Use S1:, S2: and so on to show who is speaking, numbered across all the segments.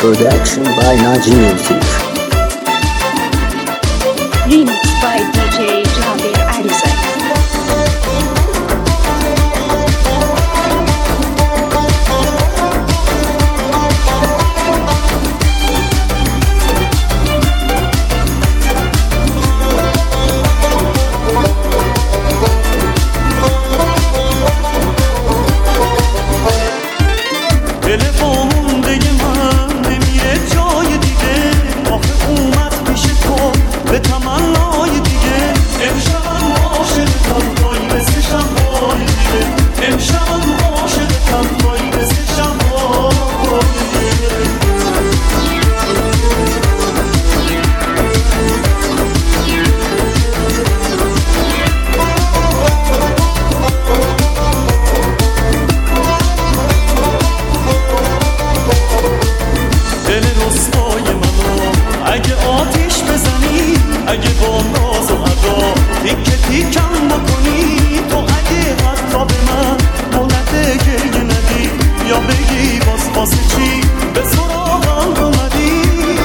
S1: Production by Naji Music.
S2: Remix by DJ Jaber Addison.
S3: اگه با ناز و ادا تیکه تیکم بکنی تو، اگه حتی به من مولده گریه ندی یا بگی واسه چی به سراغم اومدی.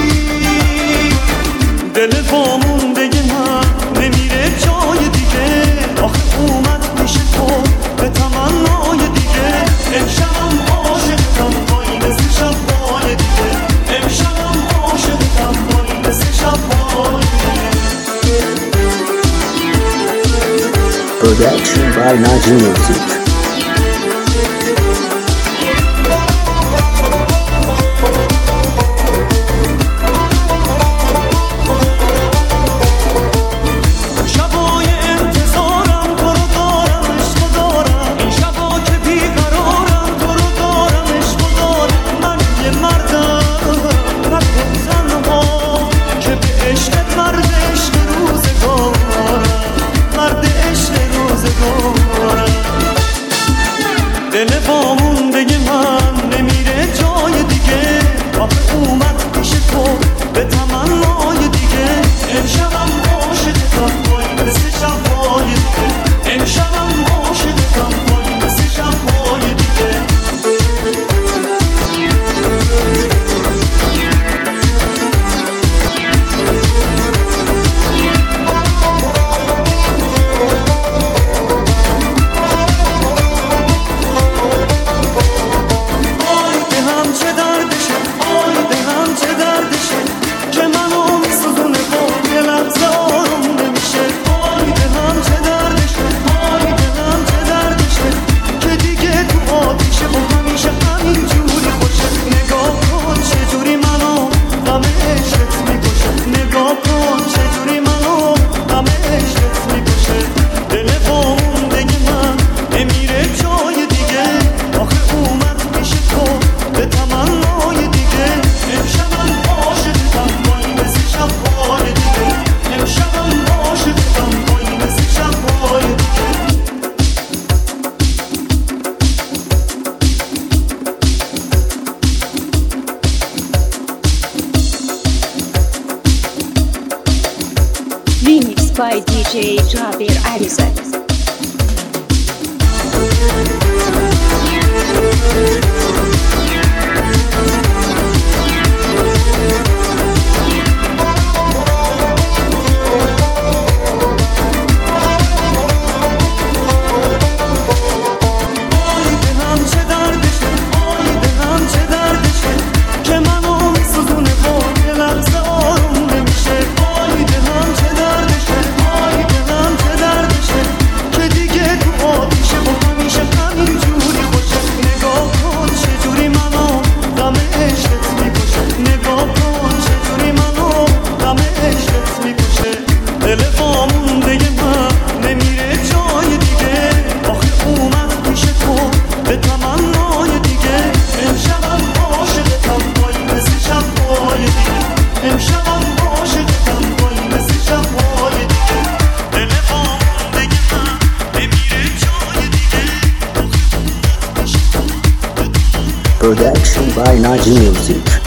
S3: دل وامونده من نمیره جای دیگه، آخه اومد پیش تو به تمنای دیگه. امشبم عاشقتم پایی مثل شبهای دیگه، امشبم عاشقتم پایی مثل شبهای دیگه.
S1: Production by Naji Music.
S3: دل وامونده من نمیره جای دیگه، آخه اومد پیش تو به تمنای دیگه. امشبم عاشقتم پایی مثل شبهای دیگه، امشبم عاشقتم پایی مثل شبهای دیگه.
S2: Remix by DJ Jaber Addison.
S1: Production by Naji Music.